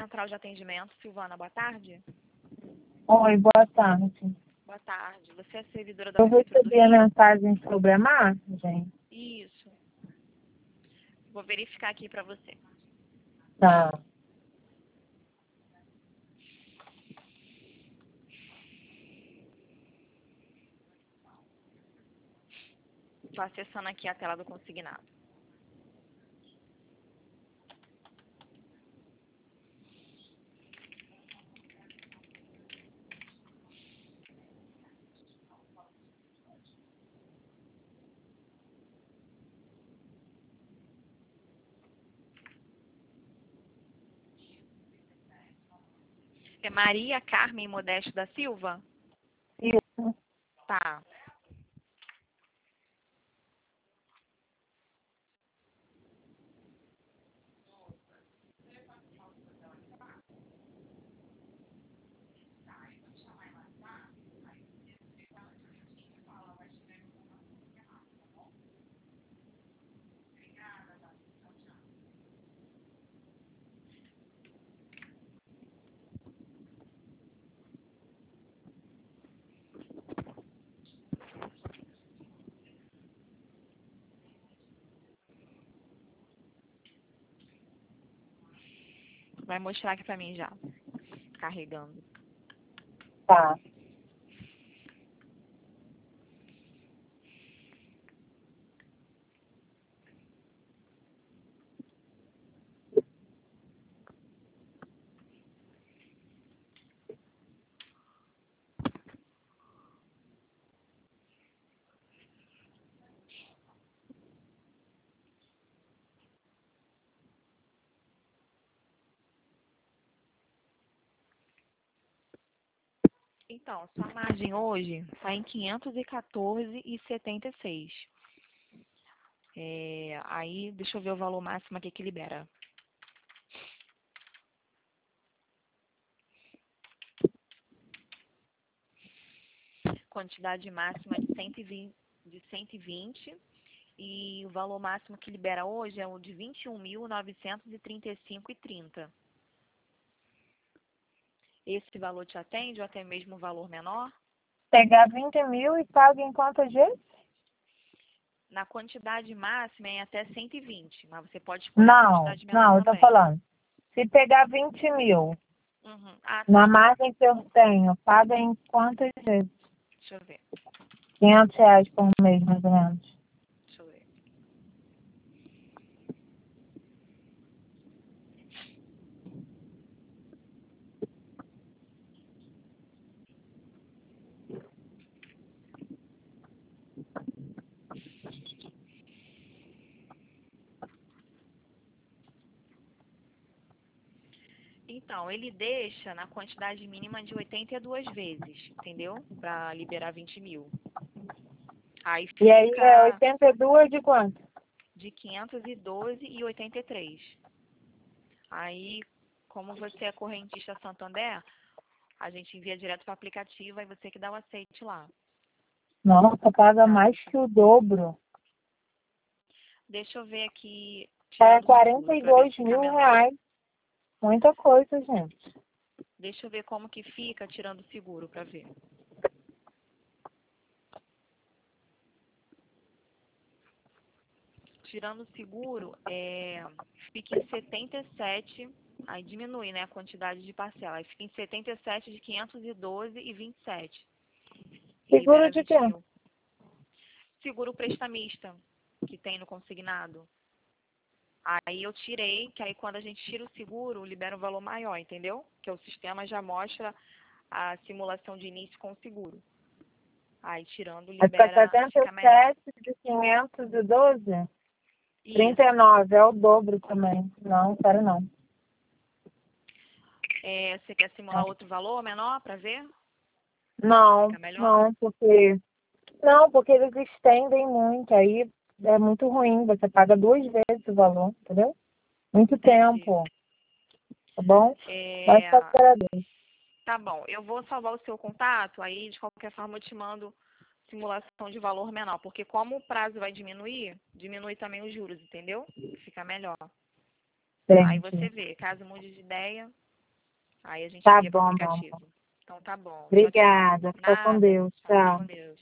central de atendimento. Silvana, boa tarde. Oi, boa tarde. Boa tarde. Você é servidora da Eu Prefeitura do recebi a Rio? mensagem sobre a margem. Isso. Vou verificar aqui para você. Tá. Estou acessando aqui a tela do consignado. É Maria Carmen Modesto da Silva? Isso. Tá. Vai mostrar aqui para mim já. Carregando. Tá. Então, sua margem hoje está em 514,76. Aí, deixa eu ver o valor máximo aqui que libera. Quantidade máxima de 120 e o valor máximo que libera hoje é o de 21.935,30. Esse valor te atende ou até mesmo um valor menor? Pegar 20 mil e paga em quantas vezes? Na quantidade máxima é até 120, mas você pode escolher a Não, quantidade menor eu tô também. falando. Se pegar 20 mil, Uhum. Ah, na tá. margem que eu tenho, paga em quantas vezes? Deixa eu ver. R$ 500 por mês, mais ou menos. Deixa eu ver. Então, ele deixa na quantidade mínima de 82 vezes, entendeu? Para liberar 20 mil. Aí E aí é fica 82 de quanto? de 512,83. Aí, como você é correntista Santander, a gente envia direto para o aplicativo e você que dá o aceite lá. Nossa, paga Tá? mais que o dobro. Deixa eu ver aqui, É tirando o seguro, para ver se 42 fica mil menor. reais. Muita coisa, gente. Deixa eu ver como que fica tirando o seguro para ver. Tirando o seguro, fica em 77, aí diminui, né, a quantidade de parcela. Aí fica em 77 de 512,27. E Seguro libera de 20 quê? mil. Seguro prestamista, que tem no consignado. Aí eu tirei, que aí quando a gente tira o seguro, libera um valor maior, entendeu? Que o sistema já mostra a simulação de início com o seguro. Aí tirando, Vai ficar fica melhor. 77 de 512? Isso. 39, é o dobro também. Não, quero não. Você quer simular outro valor menor para ver? Não, Fica melhor? não, porque... Não, porque eles estendem muito, aí é muito ruim. Você paga 2 vezes o valor, entendeu? Muito Entendi. tempo, tá bom? Mas É, só agradeço. tá bom, eu vou salvar o seu contato, aí de qualquer forma eu te mando simulação de valor menor, porque como o prazo vai diminuir, diminui também os juros, entendeu? Fica melhor. Aí você Gente, vê, caso mude de ideia, Aí a gente Tá envia para o bom, meu aplicativo. amor. Então tá bom. Tchau, tchau. Obrigada. Fica com Nada. Deus. Tchau, fica com Tchau. Deus.